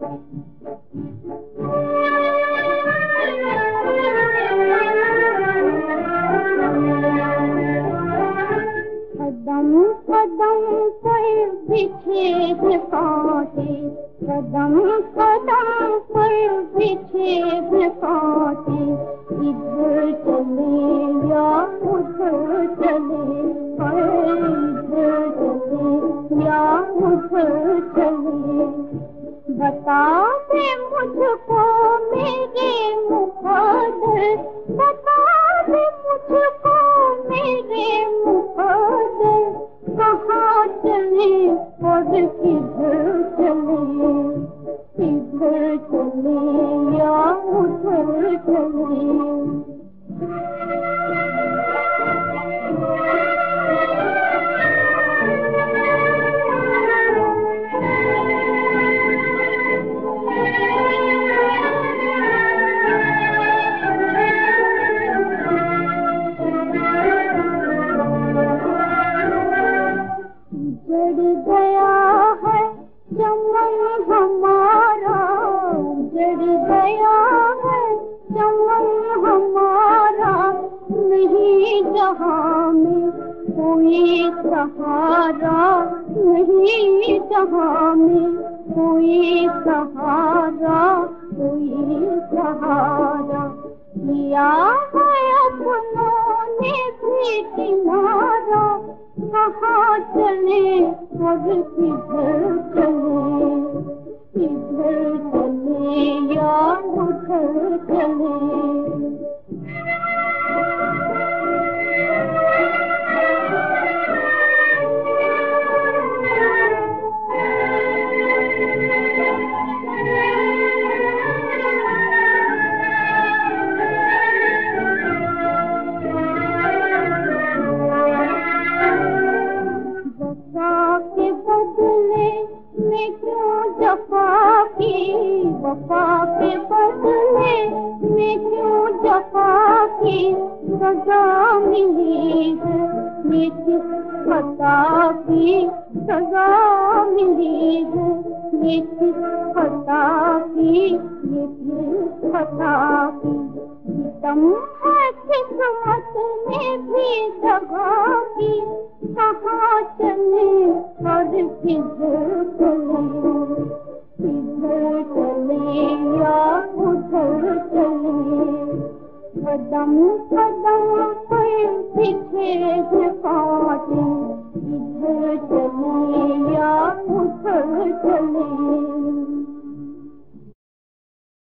कदम कदम पर बिछे हैं कांटे, कदम कदम पर बिछे हैं कांटे, इधर चले या उधर चले, इधर चले या उधर चले। बता दे मुझको मेरे मुक़द्दर, बता दे मुझको मेरे मुक़द्दर, कहाँ चले और किधर चले, इधर चले या उधर चले। जड़ गया है चमन हमारा, जड़ गया है चमन हमारा, नहीं जहाँ में कोई सहारा, नहीं जहाँ में कोई सहारा, कोई सहारा। किया है अपनों ने भी किनारा, कहाँ चले और किधर चले, इधर चले या उधर चले। वफा के बदले में क्यों जफा की, वफा के बदले में क्यों जफा की सजा मिली है, ये किस खता की सजा मिली है, ये किस खता की, ये किस खता की। सितम है किस्मत ने भी दगा की, कहाँ चले और किधर चले, इधर चले या उधर चले। कदम कदम पर बिछे हैं कांटे, इधर चले या उधर चले।